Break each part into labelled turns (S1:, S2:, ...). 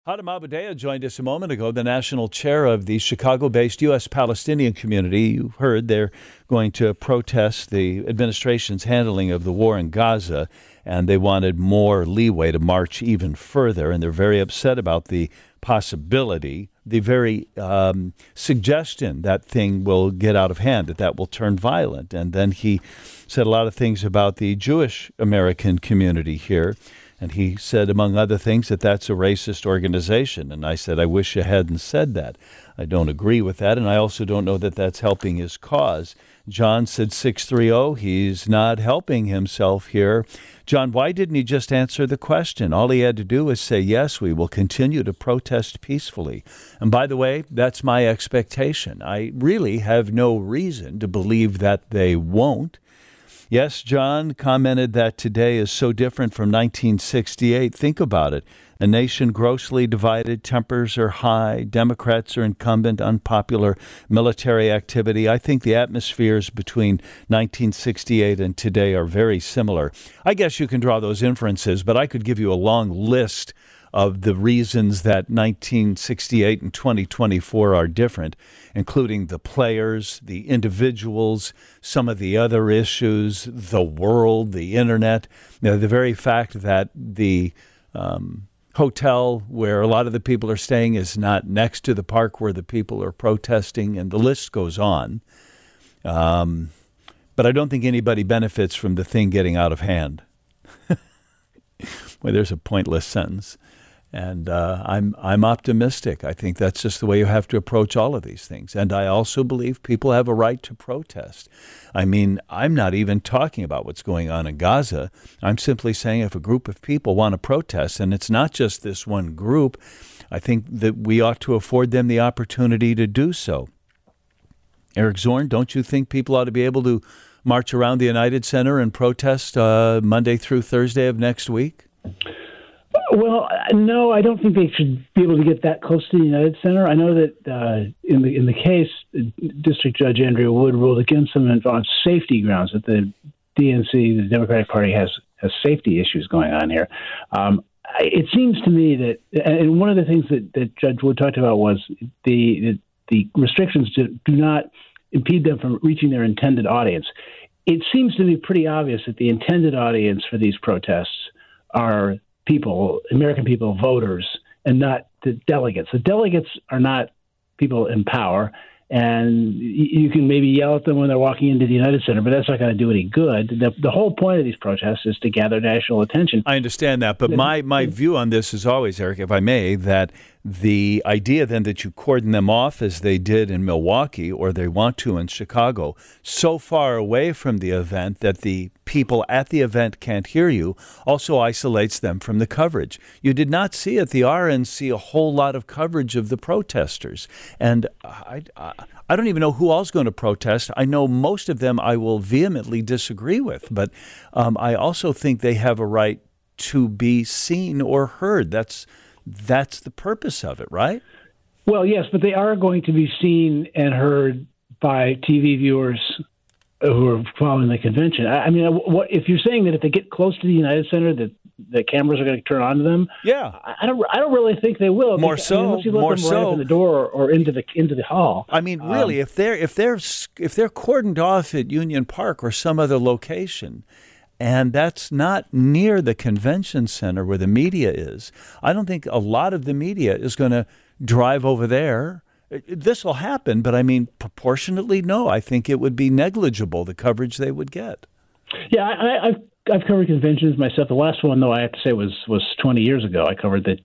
S1: Hatem Abudaya joined us a moment ago, the national chair of the Chicago-based U.S. Palestinian community. You heard they're going to protest the administration's handling of the war in Gaza, and they wanted more leeway to march even further, and they're very upset about the possibility, the very suggestion that thing will get out of hand, that will turn violent. And then he said a lot of things about the Jewish American community here. And he said, among other things, that that's a racist organization. And I said, I wish you hadn't said that. I don't agree with that, and I also don't know that that's helping his cause. John said 630. He's not helping himself here. John, why didn't he just answer the question? All he had to do was say, yes, we will continue to protest peacefully. And by the way, that's my expectation. I really have no reason to believe that they won't. Yes, John commented that today is so different from 1968. Think about it. A nation grossly divided, tempers are high, Democrats are incumbent, unpopular military activity. I think the atmospheres between 1968 and today are very similar. I guess you can draw those inferences, but I could give you a long list of the reasons that 1968 and 2024 are different, including the players, the individuals, some of the other issues, the world, the internet. You know, the very fact that the hotel where a lot of the people are staying is not next to the park where the people are protesting, and the list goes on. But I don't think anybody benefits from the thing getting out of hand. Well, there's a pointless sentence. And I'm optimistic. I think that's just the way you have to approach all of these things. And I also believe people have a right to protest. I mean, I'm not even talking about what's going on in Gaza. I'm simply saying if a group of people want to protest, and it's not just this one group, I think that we ought to afford them the opportunity to do so. Eric Zorn, don't you think people ought to be able to march around the United Center and protest Monday through Thursday of next week?
S2: Well, no, I don't think they should be able to get that close to the United Center. I know that in the case, District Judge Andrea Wood ruled against them on safety grounds, that the DNC, the Democratic Party, has safety issues going on here. It seems to me that, and one of the things that Judge Wood talked about was the restrictions do not impede them from reaching their intended audience. It seems to me pretty obvious that the intended audience for these protests are people, American people, voters, and not the delegates. The delegates are not people in power, and you can maybe yell at them when they're walking into the United Center, but that's not going to do any good. The whole point of these protests is to gather national attention.
S1: I understand that, but my view on this is always, Eric, if I may, that the idea then that you cordon them off as they did in Milwaukee, or they want to in Chicago, so far away from the event that the people at the event can't hear you, also isolates them from the coverage. You did not see at the RNC a whole lot of coverage of the protesters. And I don't even know who else is going to protest. I know most of them I will vehemently disagree with, but I also think they have a right to be seen or heard. That's the purpose of it, right?
S2: Well, yes, but they are going to be seen and heard by TV viewers who are following the convention. I mean, what if you're saying that if they get close to the United Center, that the cameras are going to turn on to them?
S1: Yeah,
S2: I don't really think they will.
S1: More so,
S2: unless you let them right up in the door or into the hall.
S1: I mean, really, if they're cordoned off at Union Park or some other location, and that's not near the convention center where the media is, I don't think a lot of the media is going to drive over there. This will happen, but I mean, proportionately, no. I think it would be negligible, the coverage they would get.
S2: Yeah, I've covered conventions myself. The last one, though, I have to say was 20 years ago. I covered the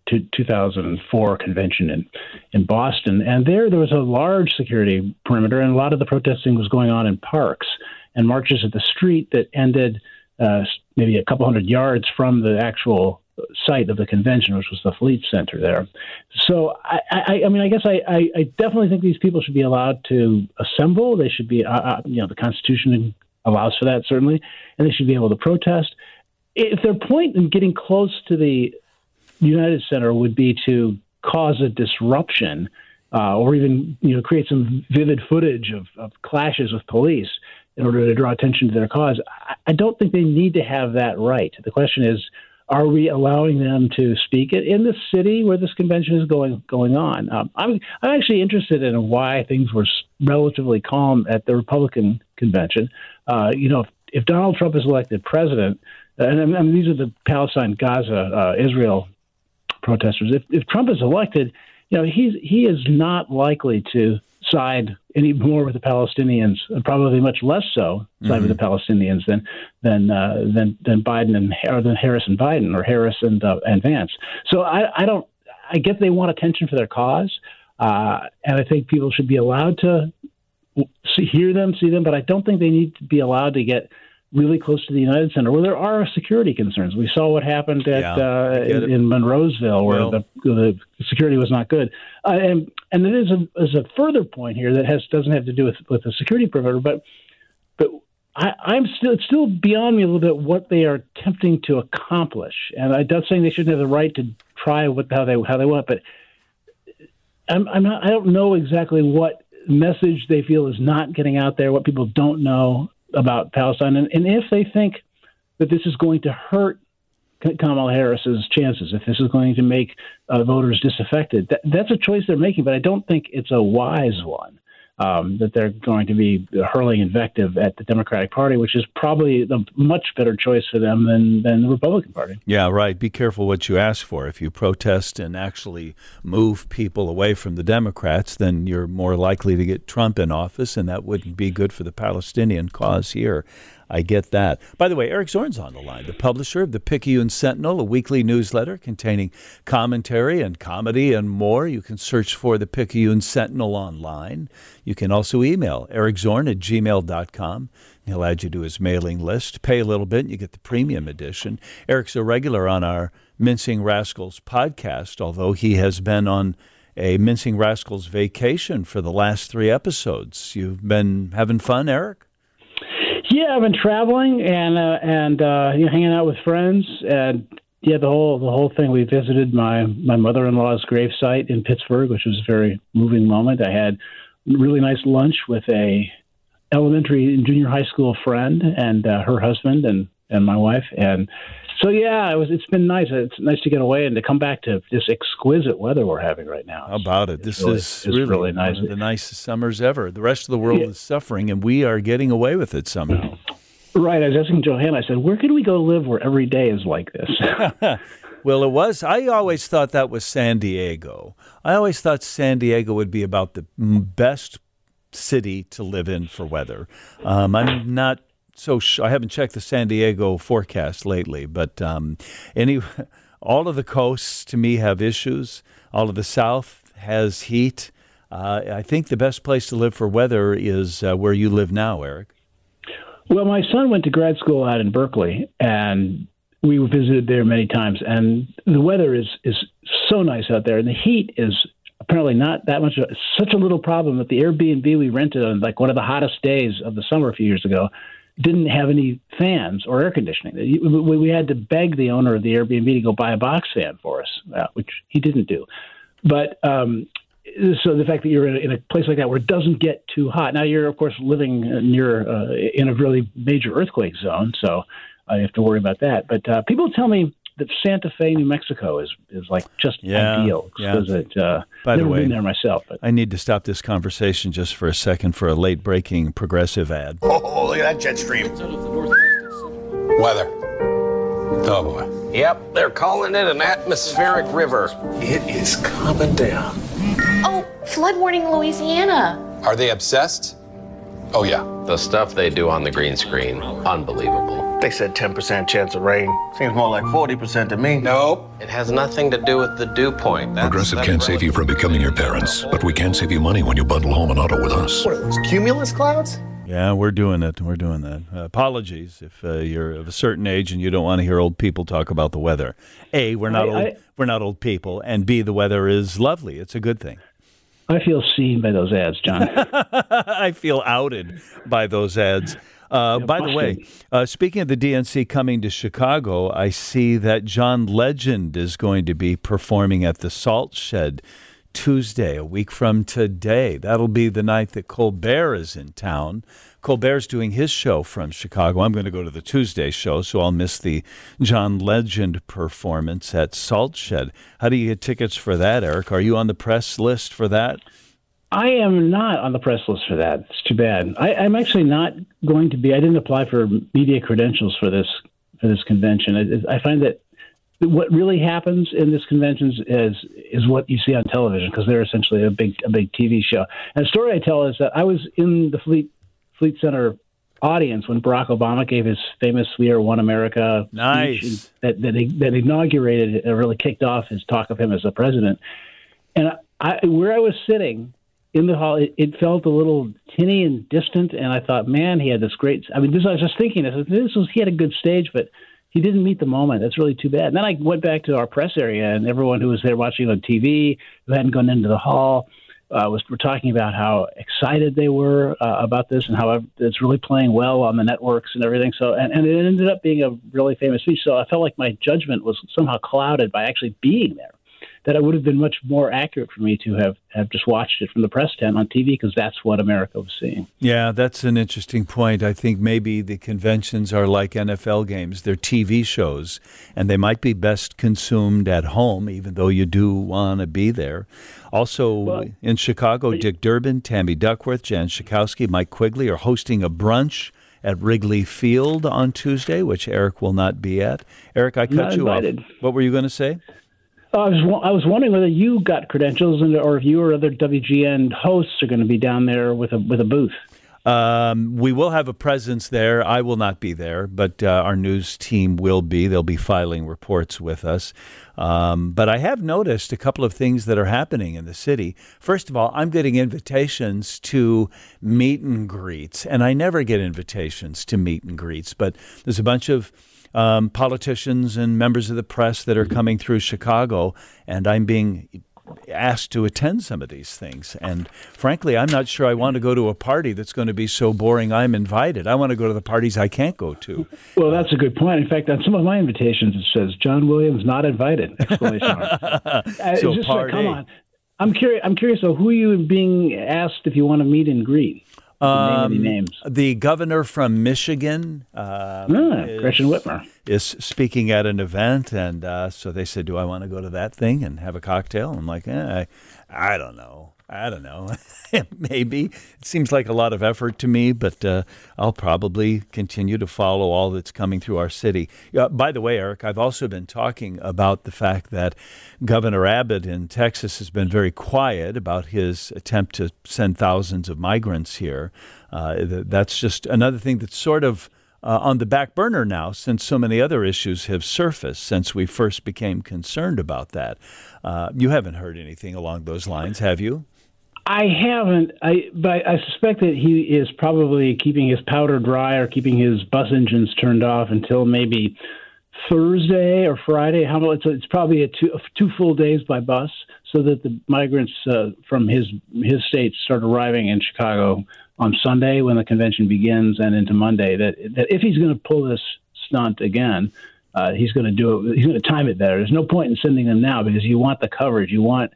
S2: 2004 convention in Boston, and there was a large security perimeter, and a lot of the protesting was going on in parks and marches at the street that ended maybe a couple hundred yards from the actual site of the convention, which was the Fleet Center there. So, I mean, I guess I definitely think these people should be allowed to assemble. They should be, the Constitution allows for that, certainly, and they should be able to protest. If their point in getting close to the United Center would be to cause a disruption or even, create some vivid footage of clashes with police in order to draw attention to their cause, I don't think they need to have that right. The question is, Are we allowing them to speak it in the city where this convention is going on? I'm actually interested in why things were relatively calm at the Republican convention. If Donald Trump is elected president, and I mean, these are the Palestine, Gaza, Israel protesters. If Trump is elected, he is not likely to side any more with the Palestinians, and probably much less so side with the Palestinians than Biden or than Harris and Biden, or Harris and Vance. So I get they want attention for their cause, and I think people should be allowed to hear them, see them, but I don't think they need to be allowed to get really close to the United Center, where there are security concerns. We saw what happened in Monroeville, where the security was not good. And there is a further point here that doesn't have to do with the security perimeter, but it's still beyond me a little bit what they are attempting to accomplish. And I'm not saying they shouldn't have the right to try how they want, but I don't know exactly what message they feel is not getting out there, what people don't know about Palestine, and if they think that this is going to hurt Kamala Harris's chances, if this is going to make voters disaffected, that's a choice they're making, but I don't think it's a wise one, that they're going to be hurling invective at the Democratic Party, which is probably a much better choice for them than the Republican Party.
S1: Yeah, right. Be careful what you ask for. If you protest and actually move people away from the Democrats, then you're more likely to get Trump in office, and that wouldn't be good for the Palestinian cause here. I get that. By the way, Eric Zorn's on the line, the publisher of the Picayune Sentinel, a weekly newsletter containing commentary and comedy and more. You can search for the Picayune Sentinel online. You can also email ericzorn@gmail.com. He'll add you to his mailing list. Pay a little bit, and you get the premium edition. Eric's a regular on our Mincing Rascals podcast, although he has been on a Mincing Rascals vacation for the last 3 episodes. You've been having fun, Eric?
S2: Yeah, I've been traveling and hanging out with friends, and the whole thing. We visited my mother-in-law's gravesite in Pittsburgh, which was a very moving moment. I had a really nice lunch with a elementary and junior high school friend and her husband and my wife, and so it's been nice. It's nice to get away and to come back to this exquisite weather we're having right now.
S1: How about it? This is really nice. One of the nicest summers ever. The rest of the world is suffering, and we are getting away with it somehow. Right. I was asking Johanna, I said, where can we go live where every day is like this? Well, it was. I always thought that was San Diego. I always thought San Diego would be about the best city to live in for weather. I'm not so I haven't checked the San Diego forecast lately, but all of the coasts to me have issues. All of the South has heat. I think the best place to live for weather is where you live now, Eric. Well, my son went to grad school out in Berkeley, and we visited there many times. And the weather is so nice out there, and the heat is apparently not that much. Such a little problem that the Airbnb we rented on like one of the hottest days of the summer a few years ago didn't have any fans or air conditioning. We had to beg the owner of the Airbnb to go buy a box fan for us, which he didn't do. But so the fact that you're in a place like that where it doesn't get too hot. Now you're, of course, living near in a really major earthquake zone, so you have to worry about that. But people tell me that Santa Fe, New Mexico, is like just ideal. Exquisite. By the way, been there myself. But I need to stop this conversation just for a second for a late-breaking progressive ad.
S3: Oh, look at that jet stream. Weather. Oh, boy.
S4: Yep, they're calling it an atmospheric river.
S3: It is coming down.
S5: Oh, flood warning in Louisiana.
S3: Are they obsessed? Oh, yeah.
S4: The stuff they do on the green screen, unbelievable.
S6: They said 10% chance of rain. Seems more like 40% to me.
S3: Nope.
S4: It has nothing to do with the dew point.
S7: Progressive can't save you from becoming your parents, but we can save you money when you bundle home and auto with us.
S6: What are those, cumulus clouds?
S1: Yeah, we're doing it. We're doing that. Apologies if you're of a certain age and you don't want to hear old people talk about the weather. A, we're not old people, and B, the weather is lovely. It's a good thing. I feel seen by those ads, John. I feel outed by those ads. By the way, speaking of the DNC coming to Chicago, I see that John Legend is going to be performing at the Salt Shed Tuesday, a week from today. That'll be the night that Colbert is in town. Colbert's doing his show from Chicago. I'm going to go to the Tuesday show, so I'll miss the John Legend performance at Salt Shed. How do you get tickets for that, Eric? Are you on the press list for that?
S2: I am not on the press list for that. It's too bad. I'm actually not going to be. I didn't apply for media credentials for this convention. I find that what really happens in this convention is what you see on television, because they're essentially a big TV show. And the story I tell is that I was in the Fleet Center audience when Barack Obama gave his famous "We Are One America" speech that inaugurated, really kicked off his talk of him as a president. And where I was sitting in the hall, it felt a little tinny and distant, and I thought, man, he had this great. I was just thinking, he had a good stage, but he didn't meet the moment. That's really too bad. And then I went back to our press area, and everyone who was there watching on TV, who hadn't gone into the hall, were talking about how excited they were about this and how it's really playing well on the networks and everything. So, and it ended up being a really famous speech. So I felt like my judgment was somehow clouded by actually being there. That it would have been much more accurate for me to have just watched it from the press tent on TV, because that's what America was seeing.
S1: Yeah, that's an interesting point. I think maybe the conventions are like NFL games. They're TV shows, and they might be best consumed at home, even though you do want to be there. Also, in Chicago, Dick Durbin, Tammy Duckworth, Jan Schakowsky, Mike Quigley are hosting a brunch at Wrigley Field on Tuesday, which Eric will not be at. Eric, I cut you off. What were you going to say?
S2: I was wondering whether you got credentials, or if you or other WGN hosts are going to be down there with a booth.
S1: We will have a presence there. I will not be there, but our news team will be. They'll be filing reports with us. But I have noticed a couple of things that are happening in the city. First of all, I'm getting invitations to meet and greets, and I never get invitations to meet and greets, but there's a bunch of politicians and members of the press that are coming through Chicago, and I'm being asked to attend some of these things. And frankly, I'm not sure I want to go to a party that's going to be so boring I'm invited. I want to go to the parties I can't go to.
S2: Well, that's a good point. In fact, on some of my invitations, it says, John Williams not invited, exclamation mark.
S1: So
S2: just
S1: party.
S2: Come on. I'm curious, so who are you being asked if you want to meet and greet? Name any names.
S1: The governor from Michigan,
S2: Gretchen Whitmer,
S1: is speaking at an event, and so they said, "Do I want to go to that thing and have a cocktail?" I'm like, I don't know. Maybe. It seems like a lot of effort to me, but I'll probably continue to follow all that's coming through our city. By the way, Eric, I've also been talking about the fact that Governor Abbott in Texas has been very quiet about his attempt to send thousands of migrants here. That's just another thing that's sort of on the back burner now, since so many other issues have surfaced since we first became concerned about that. You haven't heard anything along those lines, have you?
S2: I haven't, but I suspect that he is probably keeping his powder dry or keeping his bus engines turned off until maybe Thursday or Friday. It's probably two full days by bus, so that the migrants from his state start arriving in Chicago on Sunday when the convention begins, and into Monday. That if he's going to pull this stunt again, he's going to do it. He's going to time it better. There's no point in sending them now, because you want the coverage. You want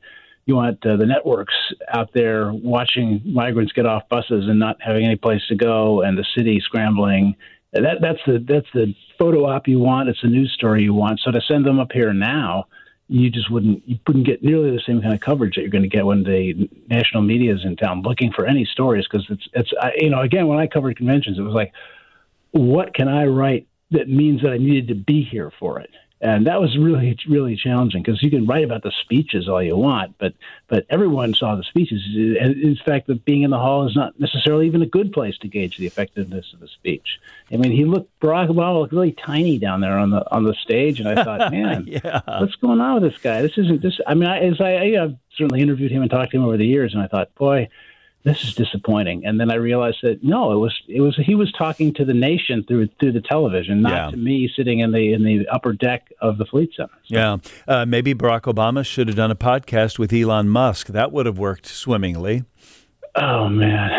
S2: the networks out there watching migrants get off buses and not having any place to go, and the city scrambling. That's the photo op you want. It's the news story you want. So to send them up here now, you wouldn't get nearly the same kind of coverage that you're going to get when the national media is in town looking for any stories. Because it's again, when I covered conventions, it was like, what can I write that means that I needed to be here for it? And that was really, really challenging, because you can write about the speeches all you want, but everyone saw the speeches. And in fact, that being in the hall is not necessarily even a good place to gauge the effectiveness of the speech. I mean, Barack Obama looked really tiny down there on the stage, and I thought, man, what's going on with this guy? This isn't this. I mean, I've certainly interviewed him and talked to him over the years, and I thought, boy, this is disappointing. And then I realized that no, he was talking to the nation through the television, not to me sitting in the upper deck of the Fleet Center. So.
S1: Yeah, maybe Barack Obama should have done a podcast with Elon Musk. That would have worked swimmingly.
S2: Oh man,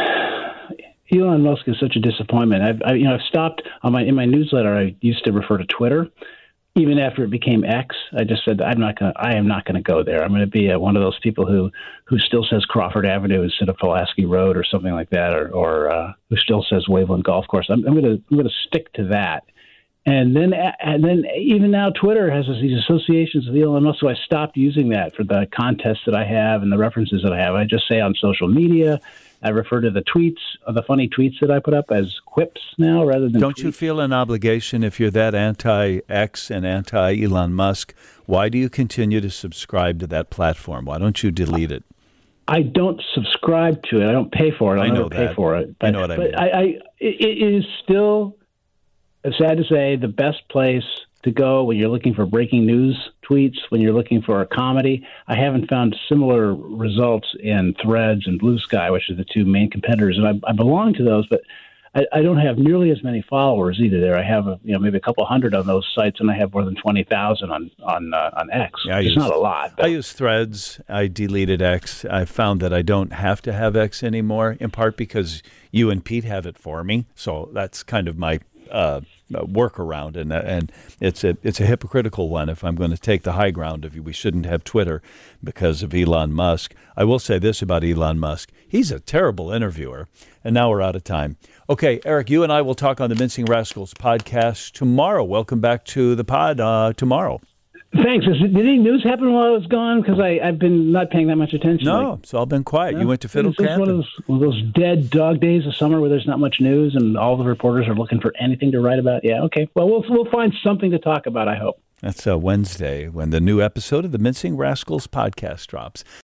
S2: Elon Musk is such a disappointment. I've stopped in my newsletter. I used to refer to Twitter. even after it became X, I just said I am not going to go there. I'm going to be one of those people who still says Crawford Avenue instead of Pulaski Road or something like that, or who still says Waveland Golf Course. I'm going to stick to that. And then even now, Twitter has these associations with Elon Musk, so I stopped using that for the contests that I have and the references that I have. I just say on social media. I refer to the tweets, the funny tweets that I put up as quips now rather than
S1: Don't
S2: tweets.
S1: you feel an obligation if you're that anti-X and anti-Elon Musk? Why do you continue to subscribe to that platform? Why don't you delete it?
S2: I don't subscribe to it. I don't pay for it. I'll never pay for it. But,
S1: I know what I mean.
S2: It is still, sad to say, the best place to go when you're looking for breaking news tweets, when you're looking for a comedy. I haven't found similar results in Threads and Blue Sky, which are the two main competitors, and I belong to those, but I don't have nearly as many followers either there. I have maybe a couple hundred on those sites, and I have more than 20,000 on X.
S1: Yeah,
S2: it's not a lot. But
S1: I use Threads. I deleted X. I found that I don't have to have X anymore, in part because you and Pete have it for me, so that's kind of my workaround, and it's a hypocritical one if I'm going to take the high ground of we shouldn't have Twitter because of Elon Musk. I will say this about Elon Musk. He's a terrible interviewer, and now we're out of time. Okay, Eric, you and I will talk on the Mincing Rascals podcast tomorrow. Welcome back to the pod tomorrow.
S2: Thanks. Did any news happen while I was gone? Because I've been not paying that much attention.
S1: No, it's all been quiet. You went to fiddle camp?
S2: One of those dead dog days of summer where there's not much news and all the reporters are looking for anything to write about. Yeah, okay. Well, we'll find something to talk about, I hope.
S1: That's Wednesday when the new episode of the Mincing Rascals podcast drops.